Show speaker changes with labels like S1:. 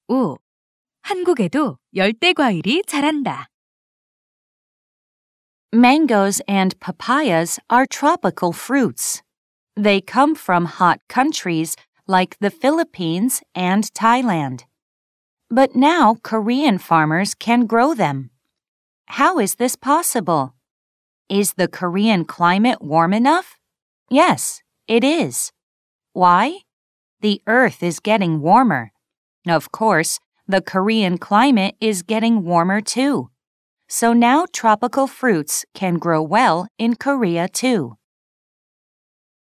S1: 5. 한국에도 열대 과일이 자란다.
S2: Mangoes and papayas are tropical fruits. They come from hot countries like the Philippines and Thailand. But now Korean farmers can grow them. How is this possible? Is the Korean climate warm enough? Yes, it is. Why? The earth is getting warmer. Of course, the Korean climate is getting warmer too. So now tropical fruits can grow well in Korea too.